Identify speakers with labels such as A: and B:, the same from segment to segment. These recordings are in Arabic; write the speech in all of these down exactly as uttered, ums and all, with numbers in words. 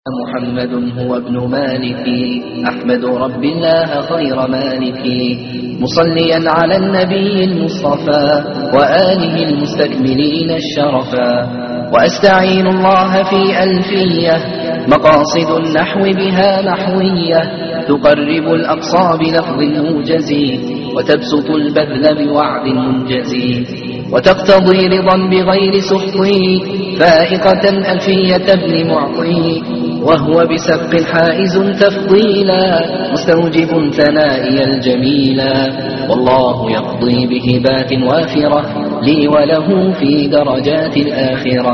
A: محمد هو ابن مالك أحمد رب الله خير مالك مصليا على النبي المصطفى وآله المستكملين الشرفا وأستعين الله في ألفية مقاصد النحو بها نحوية تقرب الأقصى بلفظ موجز وتبسط البذل بوعد منجز وتقتضي رضا بغير سخط فائقة ألفية ابن معطي وهو بسبق حائز تفضيلا مستوجب ثنائي الجميلا والله يقضي بهبات وافرة لي وله في درجات الآخرة.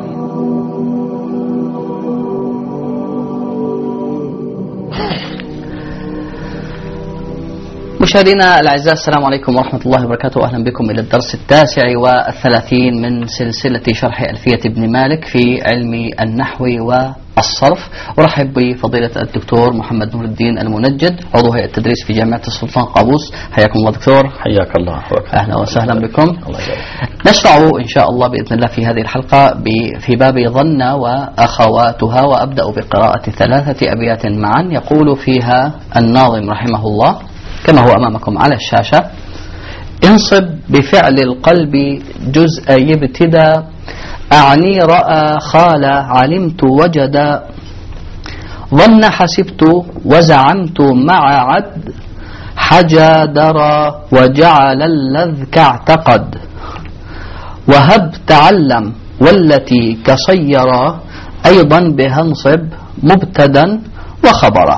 B: مشاهدينا الأعزاء، السلام عليكم ورحمة الله وبركاته. أهلا بكم إلى الدرس التاسع والثلاثين من سلسلة شرح ألفية ابن مالك في علم النحو والصرف. أرحب بفضيلة الدكتور محمد نور الدين المنجد، عضو هيئة التدريس في جامعة السلطان قابوس. حياكم الله دكتور.
C: حياك الله.
B: أهلا وسهلا بكم.
C: الله يجزاك.
B: نشرع إن شاء الله بإذن الله في هذه الحلقة في باب ظن وأخواتها، وأبدأ بقراءة ثلاثة أبيات معا يقول فيها الناظم رحمه الله كما هو أمامكم على الشاشة: انصب بفعل القلب جزء ابتدى أعني رأى خال علمت وجد ظن حسبت وزعمت مع عد حجى درى وجعل اللذك اعتقد وهب تعلم والتي كصيرا أيضا بها انصب مبتدا وخبرا.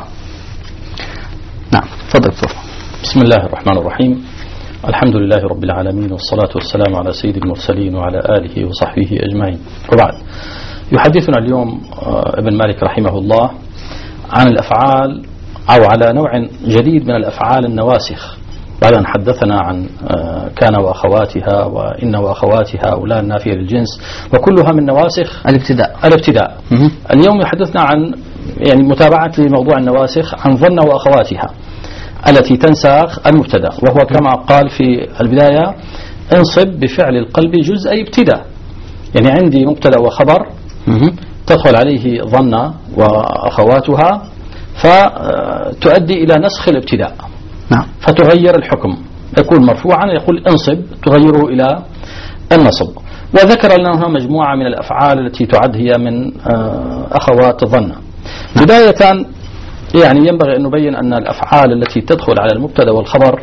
B: نعم تفضل دكتور.
C: بسم الله الرحمن الرحيم. الحمد لله رب العالمين، والصلاة والسلام على سيد المرسلين وعلى آله وصحبه أجمعين، وبعد. يحدثنا اليوم ابن مالك رحمه الله عن الأفعال أو على نوع جديد من الأفعال النواسخ، بعد أن حدثنا عن كان وأخواتها وإن وأخواتها أولى النافية للجنس وكلها من نواسخ
B: الابتداء.
C: الابتداء. اليوم يحدثنا عن يعني متابعة لموضوع النواسخ عن ظن وأخواتها التي تنسخ المبتدا، وهو كما قال في البداية: انصب بفعل القلب جزء ابتداء. يعني عندي مبتدا وخبر تدخل عليه ظن وأخواتها فتؤدي إلى نسخ الابتداء،
B: نعم،
C: فتغير الحكم، يكون مرفوعا يقول انصب تغيره إلى النصب. وذكر لنا هنا مجموعة من الأفعال التي تعد هي من أخوات ظن. بداية يعني ينبغي أن نبين أن الأفعال التي تدخل على المبتدا والخبر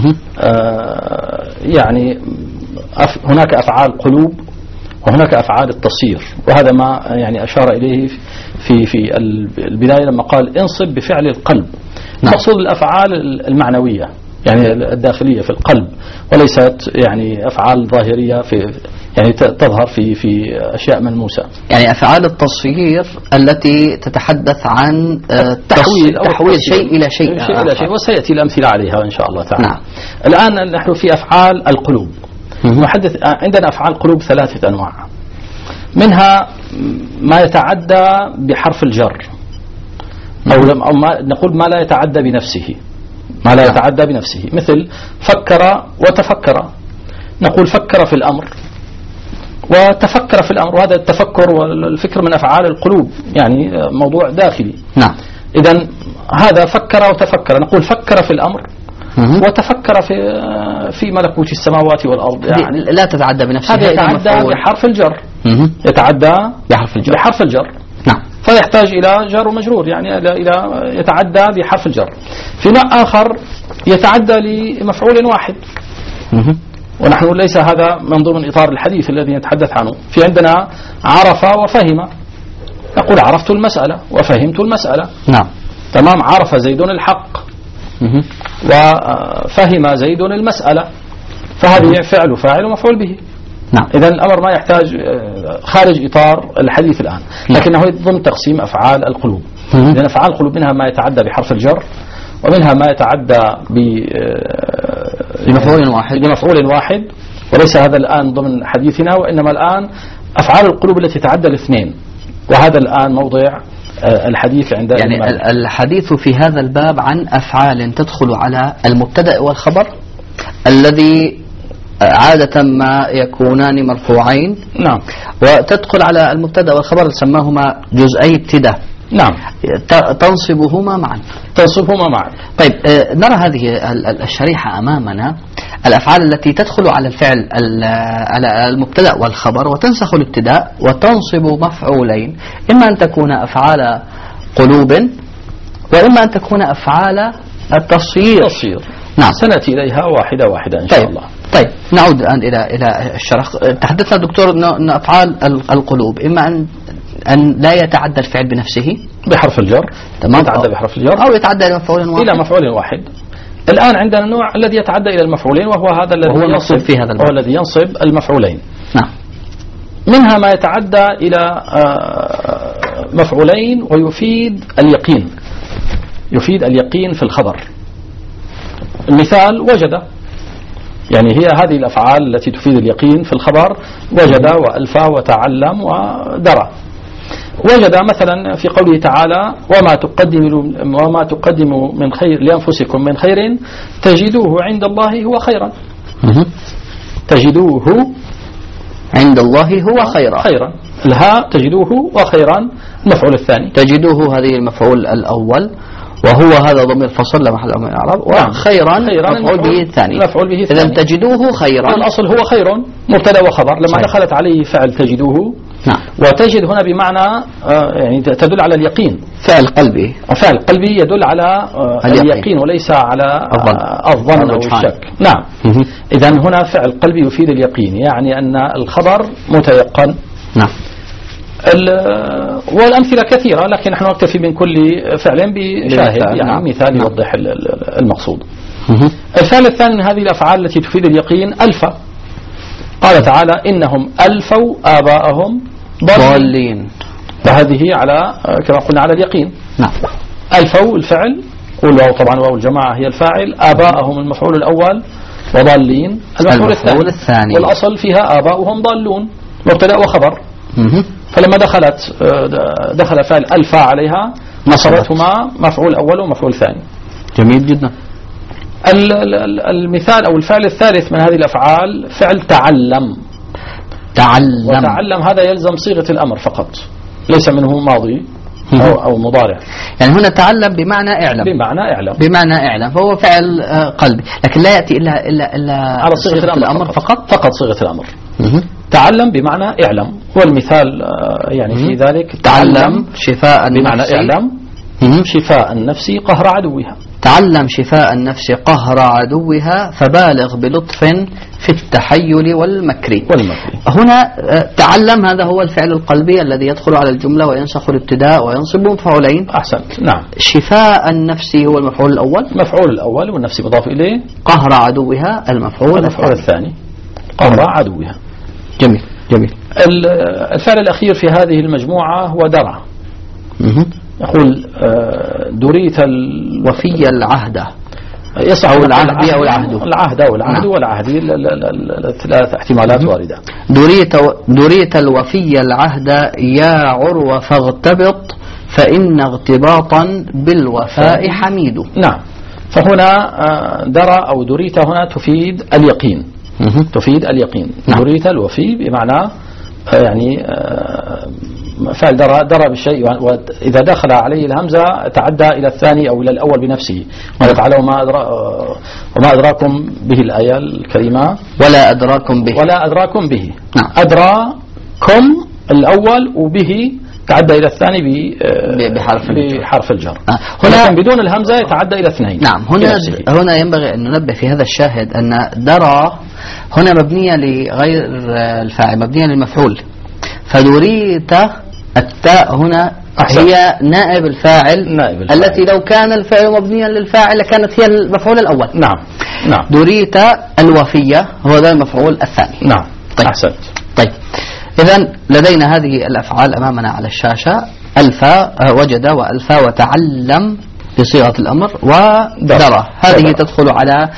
C: آه يعني أف هناك أفعال قلوب وهناك أفعال التصير، وهذا ما يعني أشار إليه في في البداية لما قال انصب بفعل القلب. مقصود الأفعال المعنوية يعني الداخلية في القلب، وليست يعني أفعال ظاهرية في يعني تظهر في في أشياء ملموسة.
B: يعني أفعال التصير التي تتحدث عن تحويل تحويل شيء إلى شيء,
C: شيء إلى شيء، وسيأتي الأمثلة عليها إن شاء الله تعالى.
B: نعم.
C: الآن نحن في أفعال القلوب. نحدث عندنا أفعال قلوب ثلاثة أنواع، منها ما يتعدى بحرف الجر، أو أو ما نقول ما لا يتعدى بنفسه، ما لا يتعدى بنفسه، مثل فكر وتفكر. نقول فكر في الأمر وتفكر في الأمر، وهذا التفكر والفكر من أفعال القلوب، يعني موضوع داخلي.
B: نعم.
C: إذن هذا فكر وتفكر، نقول فكر في الأمر وتفكر في في ملكوت السماوات والأرض، يعني
B: لا تتعدى بنفسها،
C: هذا يتعدى بحرف الجر، يتعدى
B: بحرف الجر
C: بحرف الجر.
B: نعم.
C: فيحتاج إلى جار ومجرور، يعني إلى يتعدى بحرف الجر. في نوع آخر يتعدى لمفعول واحد، ونحن ليس هذا من ضمن إطار الحديث الذي نتحدث عنه. في عندنا عرف وفهم، نقول عرفت المسألة وفهمت المسألة.
B: نعم.
C: تمام. عرف زيد الحق وفهم زيد المسألة، فهذه فعل فاعل ومفعول به.
B: نعم.
C: إذن الأمر ما يحتاج خارج إطار الحديث الآن، لكنه ضمن تقسيم أفعال القلوب. لأن أفعال القلوب منها ما يتعدى بحرف الجر، ومنها ما يتعدى
B: بمفعول واحد
C: بمفعول واحد وليس هذا الآن ضمن حديثنا، وإنما الآن أفعال القلوب التي تتعدى الاثنين، وهذا الآن موضع الحديث عند
B: يعني المال. الحديث في هذا الباب عن أفعال تدخل على المبتدأ والخبر الذي عادة ما يكونان مرفوعين.
C: نعم.
B: وتدخل على المبتدأ والخبر سماهما جزئي ابتداء.
C: نعم،
B: تنصبهما معا
C: تنصبهما معا.
B: طيب نرى هذه الشريحة أمامنا، الأفعال التي تدخل على الفعل على المبتدأ والخبر وتنسخ الابتداء وتنصب مفعولين، إما أن تكون أفعال قلوب وإما أن تكون أفعال التصير.
C: تصير.
B: نعم،
C: سنأتي إليها واحدة واحدة إن شاء
B: طيب.
C: الله.
B: طيب نعود الآن إلى إلى الشرح. تحدثنا دكتور أن أفعال القلوب إما أن أن لا يتعدى الفعل بنفسه
C: بحرف الجر،
B: تمام،
C: يتعدى بحرف الجر
B: أو يتعدى إلى مفعول واحد
C: إلى مفعول واحد. الآن عندنا النوع الذي يتعدى إلى المفعولين، وهو هذا الذي ينصب
B: في هذا
C: هو الذي ينصب المفعولين.
B: نعم.
C: منها ما يتعدى إلى مفعولين ويفيد اليقين، يفيد اليقين في الخبر. المثال وجد، يعني هي هذه الأفعال التي تفيد اليقين في الخبر، وجد وألفى وتعلم ودرى. وجد مثلا في قوله تعالى وما تقدموا وما تقدموا من خير لأنفسكم من خير تجدوه عند الله هو خيرا. تجدوه
B: عند الله هو خيرا.
C: خيرا الهاء تجدوه وخيرا المفعول الثاني.
B: تجدوه هذه المفعول الأول وهو هذا ضمير فصل لا محل من الإعراب، وخيرا مفعول به الثاني. إذا تجدوه خيرا،
C: الأصل هو خير مبتدا وخبر، لما صحيح. دخلت عليه فعل تجدوه.
B: نعم.
C: وتجد هنا بمعنى آه يعني تدل على اليقين،
B: فعل قلبي،
C: فعل قلبي يدل على آه اليقين. اليقين وليس على آه الظن أو الشك. نعم. إذا هنا فعل قلبي يفيد اليقين، يعني أن الخبر متيقن. نعم. والأمثلة كثيرة، لكن نحن نكتفي من كل فعل بشاهد، يعني نعم. مثال نعم. يوضح المقصود. الفعل الثاني من هذه الأفعال التي تفيد اليقين ألفى. قال تعالى إنهم ألفوا آباءهم ضالين، فهذه على كما قلنا على اليقين.
B: نعم.
C: ألفوا الفعل، والواو طبعا واو الجماعة هي الفاعل، آباءهم المفعول الأول، وضالين المفعول الثاني. الثاني والأصل فيها آباؤهم ضالون مبتدأ وخبر. مه. فلما دخلت دخل فعل ألفا عليها نصبتهما مفعول أول ومفعول ثاني.
B: جميل جدا.
C: المثال أو الفعل الثالث من هذه الأفعال فعل تعلم.
B: تعلم
C: وتعلم هذا يلزم صيغة الأمر فقط، ليس منه ماضي أو, أو مضارع.
B: يعني هنا تعلم بمعنى اعلم،
C: بمعنى اعلم
B: بمعنى اعلم فهو فعل قلبي، لكن لا يأتي إلا إلا إلا
C: على صيغة الأمر, الأمر فقط. فقط فقط صيغة الأمر. مه. تعلم بمعنى اعلم، والمثال يعني في ذلك
B: تعلم شفاء
C: بمعنى اعلم شفاء النفس قهر عدوها.
B: تعلم شفاء النفس قهر عدوها فبالغ بلطف في التحيل والمكر.
C: والمكر
B: هنا تعلم هذا هو الفعل القلبي الذي يدخل على الجملة وينسخ الابتداء وينصب مفعولين.
C: أحسنت. نعم.
B: شفاء النفس هو المفعول الأول،
C: مفعول الأول والنفس مضاف إليه.
B: قهر عدوها المفعول
C: الثاني, الثاني. قهر عدوها.
B: جميل جميل.
C: الفعل الأخير في هذه المجموعة هو درع. يقول دريت
B: الوفي العهد،
C: يصح
B: العهد أو العهد
C: العهد أو العهد والعهد ثلاث احتمالات واردة.
B: دريت دريت الوفي العهد يا عروة فاغتبط فإن اغتباطا بالوفاء حميد.
C: نعم. فهنا درى أو دريت هنا تفيد اليقين، تفيد اليقين. نعم. دريت الوفي بمعنى يعني فعل درى درى بالشيء، وإذا دخل عليه الهمزة تعدى إلى الثاني أو إلى الأول بنفسه. قال تعالى وما أدرا وما أدراكم به الآية الكريمة
B: ولا أدراكم به
C: ولا أدراكم به.
B: نعم.
C: أدراكم الأول وبه تعدى إلى الثاني
B: بحرف
C: بحرف الجر.
B: آه. هنا
C: بدون الهمزة يتعدى إلى اثنين.
B: نعم. هنا هنا ينبغي أن ننبه في هذا الشاهد أن درى هنا مبنية لغير الفاعل، مبنية للمفعول، فدريت التاء هنا أحسن. هي نائب الفاعل,
C: نائب الفاعل
B: التي لو كان الفعل مبنيا للفاعل كانت هي المفعول الأول.
C: نعم نعم.
B: دريت الوفية هو ذا المفعول الثاني.
C: نعم.
B: طيب.
C: أحسنت.
B: طيب إذن لدينا هذه الأفعال أمامنا على الشاشة، ألفى وجد وألفى وتعلم بصيغة الأمر ودرى، هذه تدخل على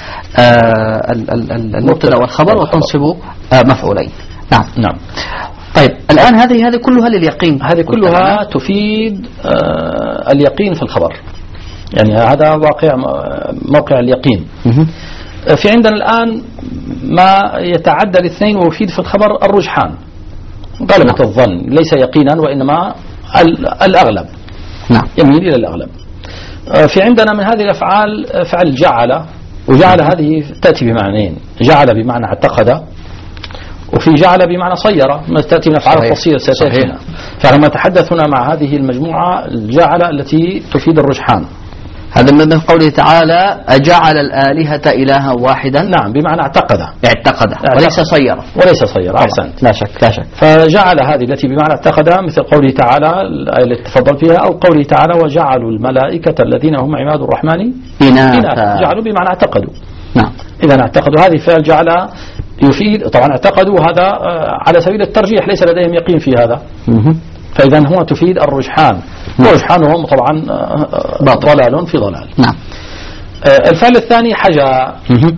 B: المبتدا والخبر وتنصب مفعولين. نعم
C: نعم.
B: طيب الآن هذه هذه كلها لليقين،
C: هذه كلها تفيد آه اليقين في الخبر، يعني هذا واقع موقع اليقين. في عندنا الآن ما يتعدى الاثنين ويفيد في الخبر الرجحان، غلبة الظن، ليس يقينا وإنما الأغلب.
B: نعم.
C: يميل إلى الأغلب. في عندنا من هذه الأفعال فعل جعل، وجعل هذه تأتي بمعنيين، جعل بمعنى اعتقد، وفي جعل بمعنى صير، ما تأتي من أفعال التصير ستأتينا. فلما نتحدث هنا مع هذه المجموعة الجعل التي تفيد الرجحان.
B: هذا من قوله تعالى أجعل الآلهة إلها واحدا.
C: نعم، بمعنى اعتقد
B: اعتقد وليس صير.
C: وليس صير، أحسنت.
B: لا شك لا شك.
C: فجعل هذه التي بمعنى اعتقد مثل قوله تعالى الآية التي تفضل فيها، أو قوله تعالى وجعلوا الملائكة الذين هم عباد الرحمن إناثا. جعلوا بمعنى اعتقدوا.
B: نعم.
C: إذا اعتقدوا، هذه فعل جعل يفيد، طبعا اعتقدوا هذا على سبيل الترجيح، ليس لديهم يقين في هذا. فإذا هو تفيد الرجحان، والرجحان هو طبعا ضلال في ضلال.
B: نعم.
C: الفعل الثاني حجا.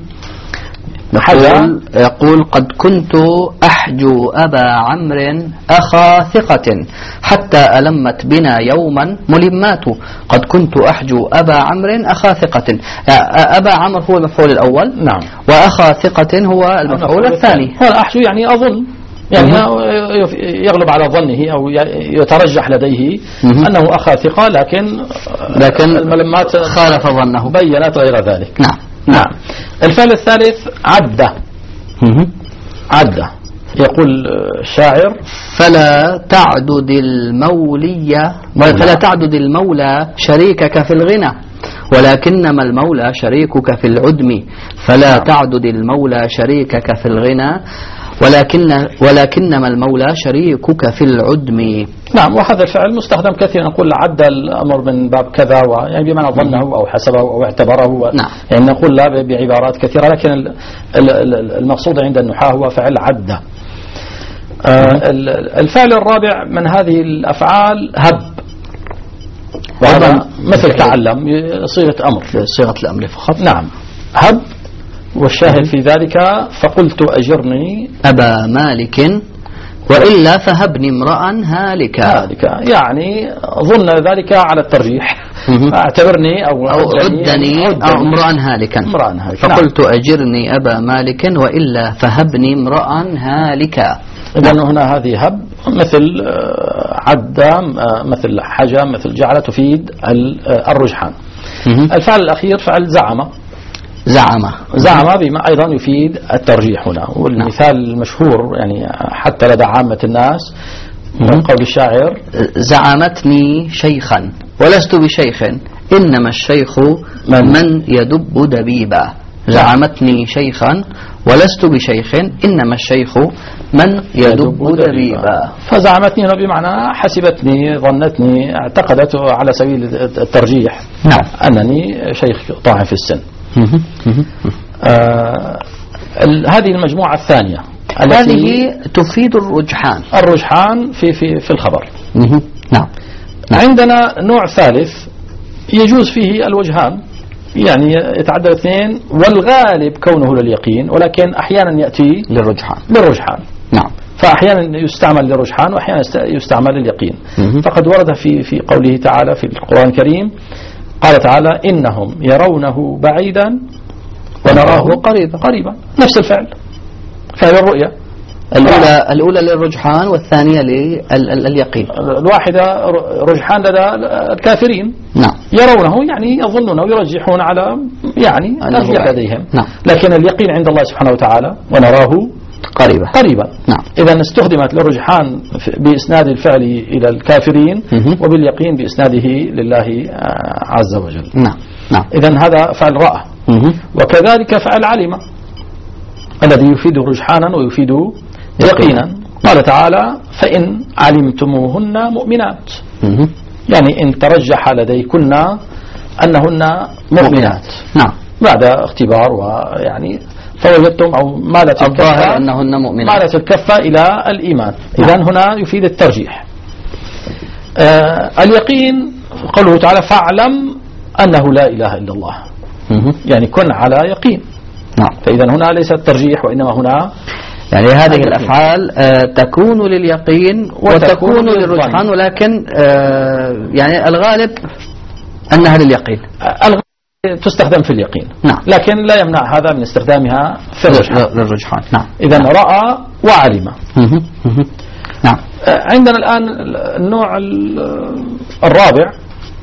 B: حجا يقول قد كنت أحجو أبا عمرو أخا ثقة حتى ألمت بنا يوما ملمات. قد كنت أحجو أبا عمرو أخا ثقة. أبا عمرو هو المفعول الأول.
C: نعم.
B: وأخا ثقة هو المفعول الثاني.
C: هو الأحجو يعني أظن، يعني يغلب على ظنه أو يترجح لديه أنه أخا ثقة، لكن
B: لكن
C: الملمات
B: خالف ظنه،
C: بينت غير ذلك.
B: نعم.
C: نعم. الفعل الثالث عدة. عدة يقول الشاعر
B: فلا تعدد المولية فلا تعدد المولى شريكك في الغنى ولكنما المولى شريكك في العدم. فلا تعدد المولى شريكك في الغنى ولكن ولكنما المولى شريكك في العدم.
C: نعم. وهذا الفعل مستخدم كثيرا، نقول عد الأمر من باب كذا، يعني بمعنى ظنه أو حسبه أو اعتبره.
B: نعم.
C: يعني نقول لا بعبارات كثيرة، لكن المقصود عند النحاة هو فعل عد. الفعل الرابع من هذه الأفعال هب، وهذا مثل تعلم، صيغة أمر،
B: صيغة الأمر فقط.
C: نعم. هب، والشاهد في ذلك فقلت أجرني
B: أبا مالك وإلا فهبني امرأ هالكا.
C: هالكا يعني ظن ذلك على الترجيح، اعتبرني أو,
B: أو عدني أو امرأ هالكا. فقلت أجرني أبا مالك وإلا فهبني امرأ هالكا.
C: إذن هنا هذه هب مثل عد، مثل حجة، مثل جعل، تفيد الرجحان. الفعل الأخير فعل زعم.
B: زعم
C: زعم بما أيضا يفيد الترجيح هنا. والمثال المشهور يعني حتى لدى عامة الناس من قول الشاعر
B: زعمتني شيخا ولست بشيخ إنما الشيخ من, من يدب دبيبا. زعمتني شيخا ولست بشيخ إنما الشيخ من يدب دبيبا.
C: فزعمتني هنا بمعنى حسبتني، ظنتني، اعتقدت على سبيل الترجيح.
B: نعم.
C: أنني شيخ طاعن في السن. آه هذه المجموعة الثانية
B: هذه تفيد الرجحان.
C: الرجحان في في في الخبر.
B: نعم.
C: عندنا نوع ثالث يجوز فيه الوجهان، يعني يتعدى الاثنين، والغالب كونه لليقين، ولكن أحيانا يأتي
B: للرجحان.
C: للرجحان.
B: نعم.
C: فأحيانا يستعمل للرجحان وأحيانا يستعمل لليقين. فقد ورد في في قوله تعالى في القرآن الكريم، قال تعالى إنهم يرونه بعيدا ونراه قريبا. قريبا نفس الفعل، فهي الرؤية.
B: الأولى الأولى للرجحان والثانية لليقين.
C: الواحدة رجحان لدى الكافرين.
B: نعم.
C: يرونه يعني يظنون ويرجحون على يعني ترجيح لديهم.
B: نعم.
C: لكن اليقين عند الله سبحانه وتعالى ونراه
B: قريبا.
C: قريبا.
B: نعم.
C: إذا استخدمت للرجحان بإسناد الفعل إلى الكافرين وباليقين بإسناده لله عز وجل.
B: نعم. نعم.
C: إذا هذا فعل رأى. وكذلك فعل علم الذي يفيد رجحانا ويفيد يقينا. قال تعالى فإن علمتموهن مؤمنات، يعني إن ترجح لديكن أنهن مؤمنات.
B: نعم.
C: بعد اختبار ويعني فوجدتم أو مالت
B: الظاهر أنهن مؤمنات،
C: مالت الكفة إلى الإيمان. إذن هنا يفيد الترجيح. آه اليقين قوله تعالى فاعلم أنه لا إله إلا الله، يعني كن على يقين.
B: نعم.
C: فإذا هنا ليس الترجيح وإنما هنا
B: يعني هذه الأفعال آه تكون لليقين وتكون للرجحان، ولكن آه يعني الغالب أنها لليقين.
C: الغالب تستخدم في اليقين.
B: نعم.
C: لكن لا يمنع هذا من استخدامها في الرجحان.
B: للرجحان. نعم.
C: إذا رأى وعلم.
B: نعم.
C: عندنا الآن النوع الرابع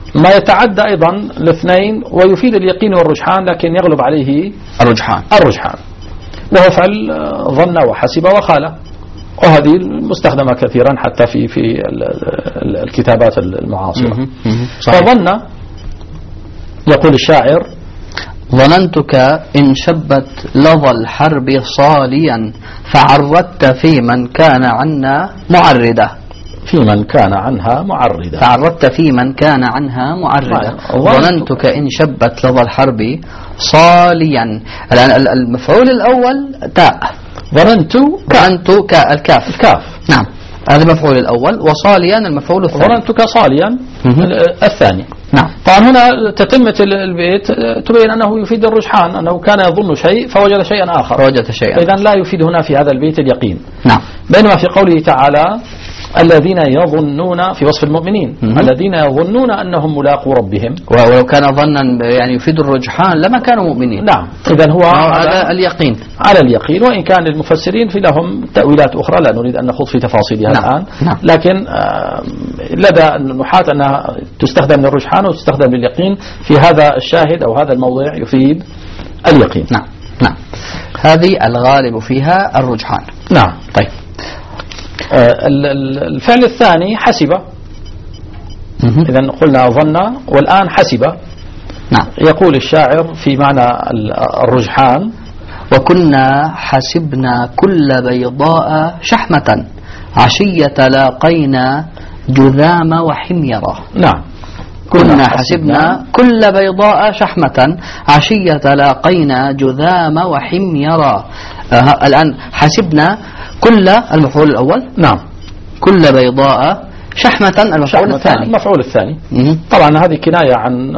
C: ما يتعدى أيضا الاثنين ويفيد اليقين والرجحان لكن يغلب عليه
B: الرجحان
C: الرجحان وهو فعل ظن وحسب وخال، وهذه مستخدمة كثيرا حتى في في الكتابات المعاصرة. فظن يقول الشاعر:
B: ظننتك إن شبت لظى الحرب صاليا فعردت في من كان عنا معرده.
C: في من كان عنها معردا.
B: فعردت في من كان عنها معردا. ظننتك إن شبت لظى الحرب صاليا. الآن المفعول الأول تاء.
C: ظننت
B: ظننت كالكاف.
C: الكاف.
B: نعم، هذا المفعول الأول. وصاليا المفعول الثاني.
C: ظننتك صاليا الثاني.
B: نعم.
C: طبعا هنا تتمة البيت تبين أنه يفيد الرجحان، أنه كان يظن شيء فوجد شيئا آخر.
B: فوجد شيئا.
C: إذن لا يفيد هنا في هذا البيت اليقين.
B: نعم.
C: بينما في قوله تعالى: الذين يظنون، في وصف المؤمنين، الذين يظنون أنهم ملاقو ربهم.
B: ولو كان ظنا يعني يفيد الرجحان لما كانوا مؤمنين.
C: نعم. إذن هو
B: على اليقين.
C: على اليقين، وإن كان للمفسرين في لهم تأويلات أخرى لا نريد أن نخوض في تفاصيلها
B: نعم.
C: الآن.
B: نعم.
C: لكن لدى النحاة أنها تستخدم للرجحان وتستخدم لليقين. في هذا الشاهد أو هذا الموضع يفيد اليقين.
B: نعم. نعم. هذه الغالب فيها الرجحان.
C: نعم.
B: طيب.
C: الفعل الثاني حسب. إذن قلنا ظن والآن حسب.
B: نعم.
C: يقول الشاعر في معنى الرجحان:
B: وكنا حسبنا كل بيضاء شحمة عشية لاقينا جذام وحميرة.
C: نعم.
B: كنا حسبنا كل بيضاء شحمة عشية لاقينا جذام وحميرة. آه الآن حسبنا كل المفعول الأول.
C: نعم.
B: كل بيضاء شحمة المفعول الثاني.
C: المفعول الثاني. طبعا هذه كناية عن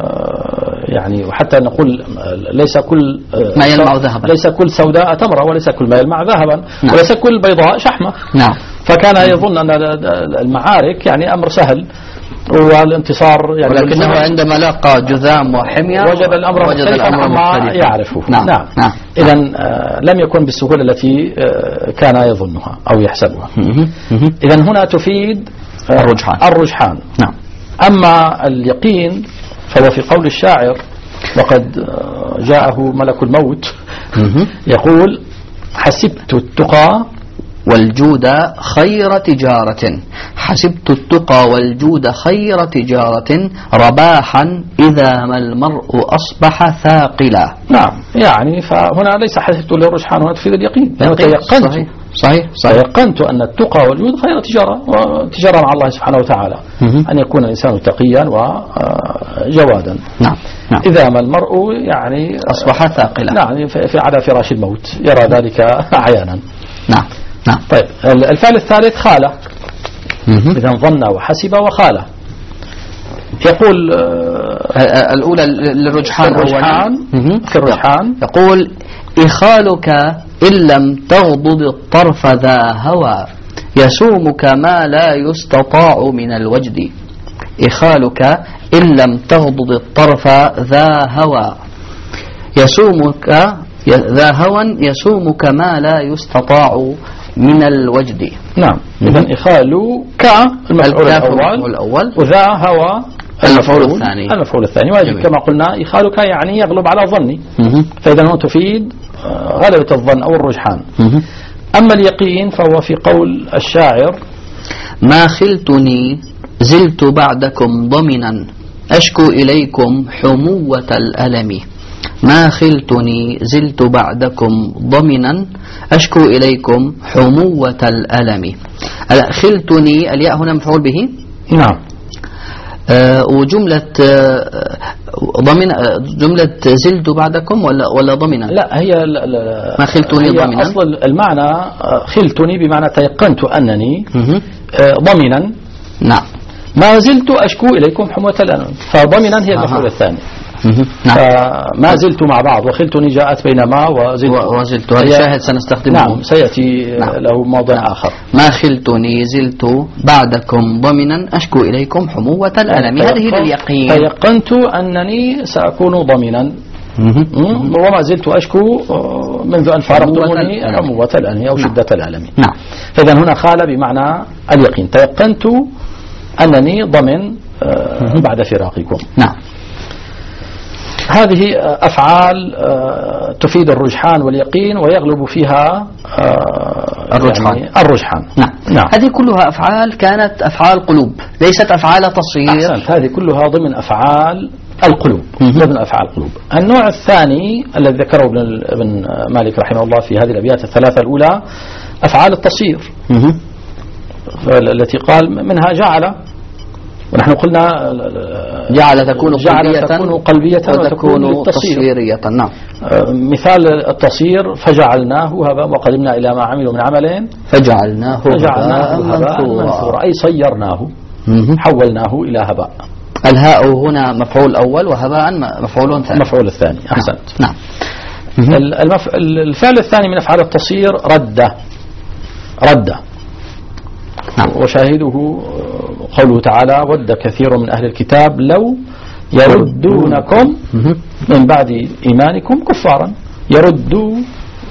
C: يعني، وحتى نقول ليس كل
B: ما يلمع ذهبا،
C: ليس كل سوداء تمرة، وليس كل ما يلمع ذهبا. نعم. وليس كل بيضاء شحمة.
B: نعم.
C: فكان يظن أن المعارك يعني أمر سهل والانتصار يعني،
B: ولكنه عندما لقى جذام وحمية
C: وجد الأمر
B: وجد الأمر
C: ما يعرفه.
B: نعم.
C: نعم.
B: نعم.
C: إذن آه لم يكن بالسهولة التي آه كان يظنها أو يحسبها. إذن هنا تفيد آه
B: الرجحان.
C: الرجحان.
B: نعم.
C: أما اليقين فهو في قول الشاعر: وقد آه جاءه ملك الموت يقول: حسبت التقى
B: والجود خير تجارة. حسبت التقى والجود خير تجارة رباحا إذا ما المرء أصبح ثاقلا.
C: نعم. يعني فهنا ليس حسبت للرجحان، هنا تفيد اليقين. يعني تيقنت.
B: صحيح. صحيح. صحيح.
C: تيقنت أن التقى والجود خير تجارة، وتجارة مع الله سبحانه وتعالى. أن يكون الإنسان تقيا وجوادا.
B: نعم. نعم.
C: إذا ما المرء يعني
B: أصبح ثاقلا.
C: نعم. في على فراش الموت يرى ذلك عيانا.
B: نعم. نعم.
C: طيب، الفعل الثالث خالة. إذا ظن وحسب وخالة. يقول
B: آه الأولى للرجحان.
C: الرجحان في الرجحان
B: يقول: إخالك إن لم تغضض الطرف ذا هوى يسومك ما لا يستطاع من الوجد. إخالك إن لم تغضض الطرف ذا هوى يسومك ذا هوى يسومك ما لا يستطاع من الوجد.
C: نعم. إذن إخال ك المفعول الأول,
B: الأول
C: وذا هو
B: المفعول الثاني.
C: المفعول الثاني. ويجب كما قلنا إخالك يعني يغلب على ظني. فإذا هو تفيد غلبة الظن أو الرجحان. أما اليقين فهو في قول الشاعر:
B: ما خلتني زلت بعدكم ضمنا أشكو إليكم حموة الألم. ما خلتني زلت بعدكم ضمنا أشكو إليكم حموة الألم. خلتني الياء هنا مفعول به.
C: نعم.
B: آه وجملة آه ضمن آه جملة زلت بعدكم ولا ولا ضمنا؟
C: لا، هي لا لا
B: ما خلتني ضمنا.
C: أصل المعنى خلتني بمعنى تيقنت أنني آه ضمنا.
B: نعم.
C: ما زلت أشكو إليكم حموة الألم، فضمنا هي المفعول الثاني.
B: نعم.
C: فما زلت مع بعض، وخلتني جاءت بينما وزلت.
B: وزلت هذا شاهد سنستخدمه.
C: نعم. سيأتي نعم. له موضع نعم. آخر.
B: ما خلتني زلت بعدكم ضمنا أشكو إليكم حموة الألم. هذه لليقين.
C: تيقنت أنني سأكون ضمنا وما زلت أشكو منذ أن فارقتموني حموة الألم أو شدة الألم.
B: نعم.
C: إذن هنا خال بمعنى اليقين. تيقنت أنني ضمن بعد فراقكم.
B: نعم.
C: هذه أفعال تفيد الرجحان واليقين ويغلب فيها
B: الرجحان.
C: يعني الرجحان.
B: نعم.
C: نعم.
B: هذه كلها أفعال كانت أفعال قلوب، ليست أفعال تصير.
C: أحسنت، هذه كلها ضمن أفعال القلوب، ضمن أفعال القلوب. النوع الثاني الذي ذكره ابن مالك رحمه الله في هذه الأبيات الثلاثة الأولى أفعال التصير التي قال منها جعل، ونحن قلنا
B: جعل تكون
C: جعل تكون قلبية
B: وتكون تصيرية. نعم.
C: مثال التصير فجعلناه هباء وقدمنا إلى ما عملوا من عمل
B: فجعلناه
C: فجعلناه هباء منثورا، أي صيرناه حولناه إلى هباء.
B: الهاء هنا مفعول أول وهباء مفعول ثاني.
C: مفعول الثاني. أحسنت.
B: نعم.
C: المف... الفعل الثاني من أفعال التصير رد رد.
B: نعم.
C: وشاهده قوله تعالى ود كثير من أهل الكتاب لو يردونكم من بعد إيمانكم كفارا. يردونكم،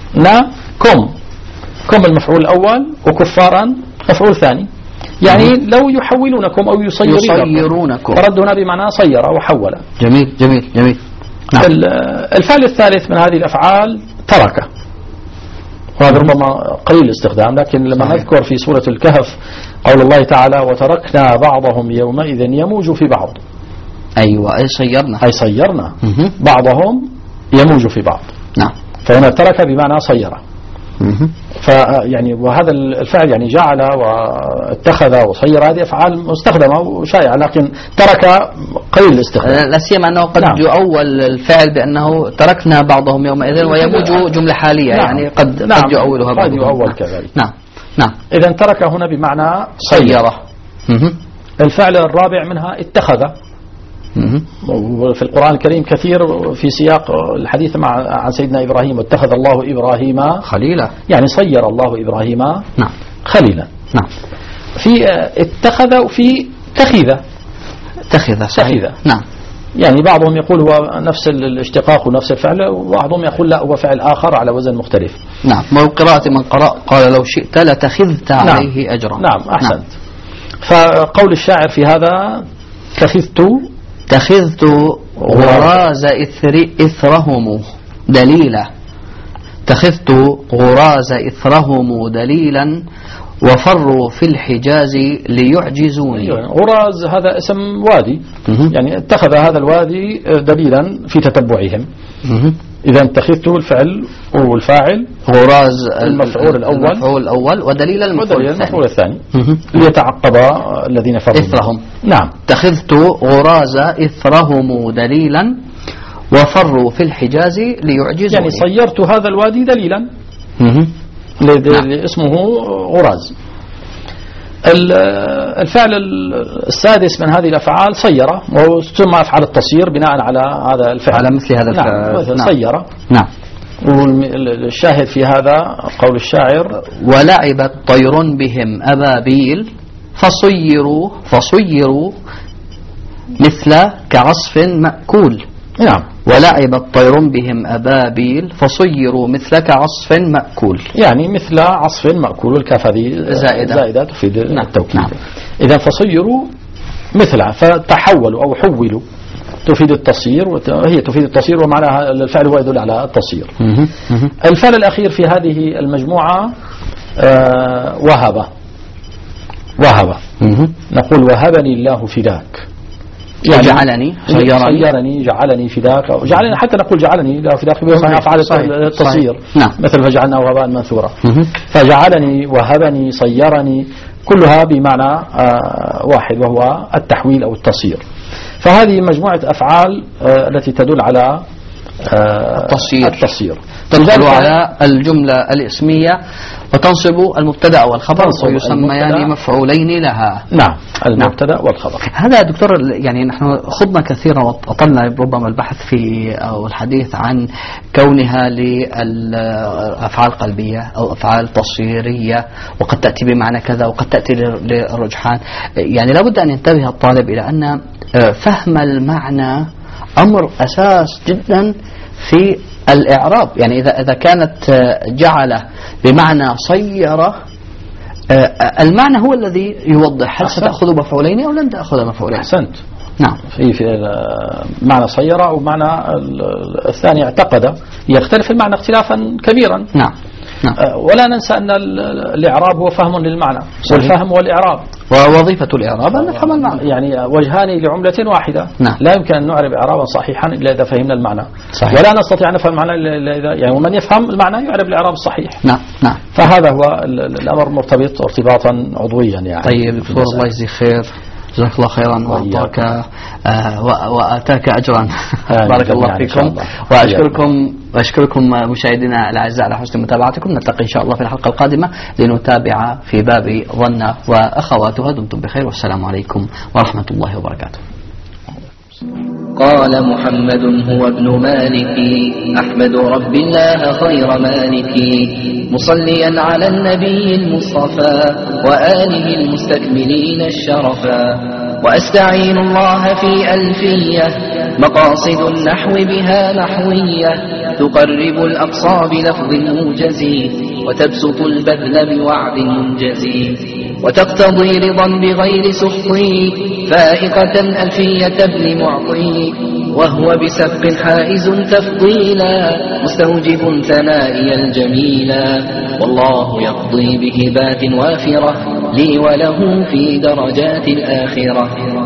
C: كم المفعول الأول وكفارا مفعول ثاني، يعني لو يحولونكم أو يصيرونكم. رد هنا بمعنى صير وحول.
B: جميل جميل جميل.
C: نعم. الفعل الثالث من هذه الأفعال ترك، وهذا ربما قليل الاستخدام، لكن لما صحيح. نذكر في سورة الكهف قول الله تعالى وتركنا بعضهم يومئذ يموج في بعض.
B: أيوة، أي صيرنا
C: أي صيرنا مه. بعضهم يموج في بعض.
B: نعم.
C: فهنا ترك بمعنى صير. فيعني وهذا الفعل يعني جعل واتخذ وصير، هذه أفعال مستخدمة وشائعة، لكن ترك قليل الاستخدام،
B: لا سيما أنه قد نعم. يؤول الفعل بأنه تركنا بعضهم يومئذ ويموج جملة حالية. نعم. يعني قد نعم. قد يؤولها
C: بعضهم. قد يؤول كذلك.
B: نعم نعم.
C: إذا ترك هنا بمعنى
B: صير.
C: الفعل الرابع منها اتخذ. وفي القرآن الكريم كثير في سياق الحديث مع عن سيدنا إبراهيم واتخذ الله إبراهيم
B: خليلا،
C: يعني صير الله إبراهيم
B: نعم.
C: خليلا.
B: نعم.
C: في اتخذ وفي تخذ.
B: تخذ
C: تخذ.
B: نعم.
C: يعني بعضهم يقول هو نفس الاشتقاق ونفس الفعل، وبعضهم يقول لا هو فعل آخر على وزن مختلف.
B: نعم. وقراءة من قرأ قال لو شئت لتخذت عليه نعم. أجرا.
C: نعم. أحسنت. نعم. فقول الشاعر في هذا تخذت
B: اتخذت غراز إثر إثرهم دليلا. اتخذت غراز إثرهم دليلا وفروا في الحجاز ليعجزوني.
C: غراز هذا اسم وادي، يعني اتخذ هذا الوادي دليلا في تتبعهم. إذا اتخذته الفعل والفاعل،
B: غراز
C: المفعول الأول
B: المفعول الأول ودليل المفعول
C: الثاني, الثاني. ليتعقب الذين فروا
B: إثرهم.
C: نعم.
B: اتخذت غراز إثرهم دليلا وفروا في الحجاز ليعجزوني،
C: يعني صيرت هذا الوادي دليلا اسمه غراز. الفعل السادس من هذه الأفعال صيرة، وسمى أفعال التصير بناء على هذا الفعل،
B: على مثل هذا الفعل.
C: نعم. مثل نعم. صيرة.
B: نعم.
C: والشاهد في هذا قول الشاعر
B: ولعبت طير بهم أبابيل فصيروا فصيروا مثل كعصف مأكول.
C: نعم.
B: ولعبت طير بهم أبابيل فصيروا مثل كعصف مأكول،
C: يعني مثل عصف مأكول، والكاف هذه
B: زائدة
C: زائدة تفيد
B: نعم.
C: التوكيد.
B: نعم.
C: إذا فصيروا مثل فتحولوا أو حولوا تفيد التصير، وهي تفيد التصير ومعناها الفعل هو يدل على التصير. الفعل الأخير في هذه المجموعة آه وهب. وهب نقول وهبني الله فداك،
B: يعني جعلني
C: صيرني صيرني جعلني فداك، جعلني حتى نقول جعلني الله فداك بما أفعال التصير.
B: نعم.
C: مثل فجعلناه هباء منثورا. فجعلني وهبني صيرني كلها بمعنى آه واحد وهو التحويل أو التصير. فهذه مجموعة أفعال آه التي تدل على آه
B: التصير,
C: التصير.
B: تدل على الجملة الاسمية وتنصب المبتدأ والخبر ويسميان مفعولين لها.
C: نعم. المبتدأ نعم. والخبر.
B: هذا دكتور يعني نحن خضنا كثيرا وأطلنا ربما البحث في أو الحديث عن كونها للأفعال القلبية أو أفعال تصيرية، وقد تأتي بمعنى كذا وقد تأتي للرجحان. يعني لابد أن ينتبه الطالب إلى أن فهم المعنى أمر أساس جدا في الإعراب. يعني إذا إذا كانت جعل بمعنى صير المعنى هو الذي يوضح هل ستأخذ مفعولين أو لن تأخذ مفعولين.
C: أحسنت.
B: نعم.
C: في في معنى صير أو معنى الثاني اعتقد، يختلف المعنى اختلافا كبيرا.
B: نعم. نعم.
C: ولا ننسى أن الإعراب هو فهم للمعنى. صحيح. والفهم هو الإعراب،
B: ووظيفة الإعراب أن نفهم المعنى،
C: يعني وجهان لعملة واحدة.
B: نعم.
C: لا يمكن أن نعرب إعرابا صحيحا إلا إذا فهمنا المعنى.
B: صحيح.
C: ولا نستطيع أن نفهم المعنى إلا إذا يعني ومن يفهم المعنى يعرب الإعراب الصحيح.
B: نعم. نعم.
C: فهذا هو الأمر مرتبط ارتباطا عضويا يعني.
B: طيب دكتور الله يجزيك خير، جزاك الله خيرا وأعطاك آه وآتاك أجرا. بارك الله يعني فيكم الله. وأشكركم وأشكركم مشاهدينا الأعزاء على حسن متابعتكم. نلتقي إن شاء الله في الحلقة القادمة لنتابع في باب ظن وأخواتها. دمتم بخير والسلام عليكم ورحمة الله وبركاته.
A: قال محمد هو ابن مالك أحمد رب الله خير مالك مصليا على النبي المصطفى وآله المستكملين الشرفا وأستعين الله في ألفية مقاصد النحو بها نحوية تقرب الأقصى بلفظ موجز وتبسط البذل بوعد منجز وتقتضي رضا بغير سخط فائقة ألفية ابن معطي وهو بسبق حائز تفضيلا مستوجب ثنائي الجميلا والله يقضي بهبات وافرة لي وله في درجات الآخرة.